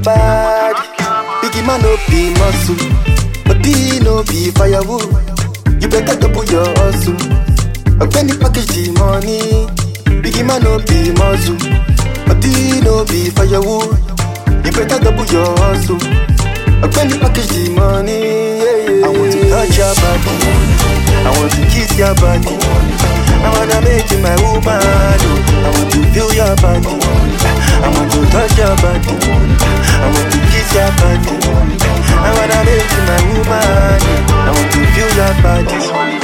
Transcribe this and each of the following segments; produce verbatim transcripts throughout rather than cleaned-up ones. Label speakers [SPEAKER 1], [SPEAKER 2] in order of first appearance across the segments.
[SPEAKER 1] body. Biggie man no be muscle, body no be firewood. You better double your hustle. A penny package the money. Biggie man no be muscle, body no be firewood. You better double your hustle. A penny package the money. Yeah, yeah. I want to touch your body, I want to kiss your body, I wanna make you my woman. I want to feel your body, I want to touch your body, I want to kiss your body, I wanna make you my woman. I want to feel your body.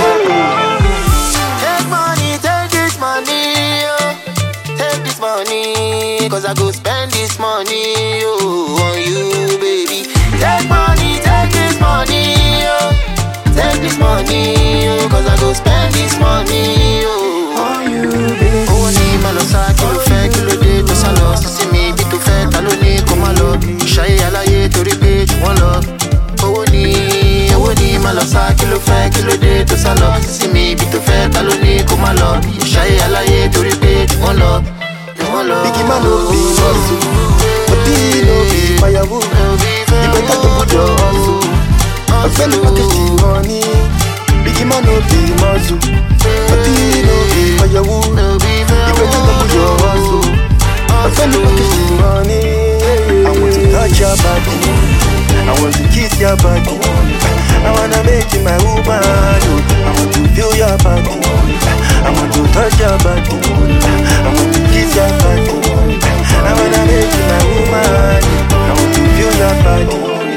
[SPEAKER 2] Take money, take this money, oh. Take this money, cause I go spend this money, oh, on you, baby. Take money, take this money, oh. Take this money, oh, cause I go spend this money, oh,
[SPEAKER 1] on you, baby.
[SPEAKER 2] Oh, ni malosa, kilo fe, kilo de, to salo. Sisi mi, bito fe, talo ni, komalo. Ishaye alaye, tori pe, one love. Oh, ni, oh, ni malosa, kilo fe, kilo de, to salo. Sisi mi, bito fe, talo ni, komalo. Ishaye alaye, tori pe, one love.
[SPEAKER 1] Biggie man no be muscle, body no be firewood. You better to put your hustle. A penny package the money. Biggie man no be muscle, body no be firewood. You better to put your hustle. A penny package the money. I want to touch your body, I want to kiss your body, I wanna make you my woman. I want to feel your body, I want to touch your body, I want to kiss your body, I wanna make you my woman. I want to feel your body.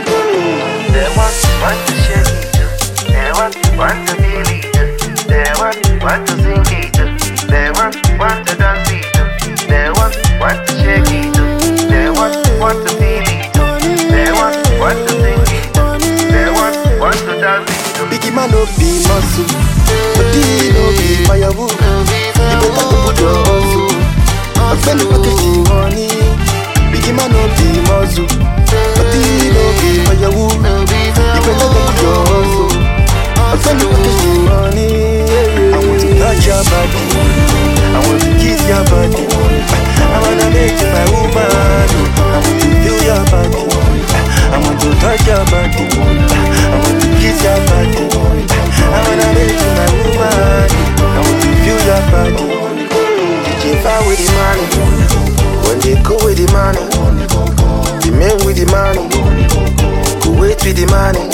[SPEAKER 3] They want, want to shake it, they want, want to feel it, they want, want to sing it, they want, want to dance it, they want, want to shake it, they want, want to feel it, they want, want to sing it, they want, want to dance it.
[SPEAKER 1] Biggie man no be muscle, body no be firewood. You better to put your hustle. A penny package the money. Biggie man no be muscle, body no be firewood. You better to put your hustle. A penny package the money. I want to touch your body, I want to kiss your body, I wanna make you my woman. I want to feel your body, I want to touch your body, I want to kiss your body, I wanna make you my woman. I want to feel your body.
[SPEAKER 2] D J Fire with the money, when they go with the money, the men with the money, go wait with the money.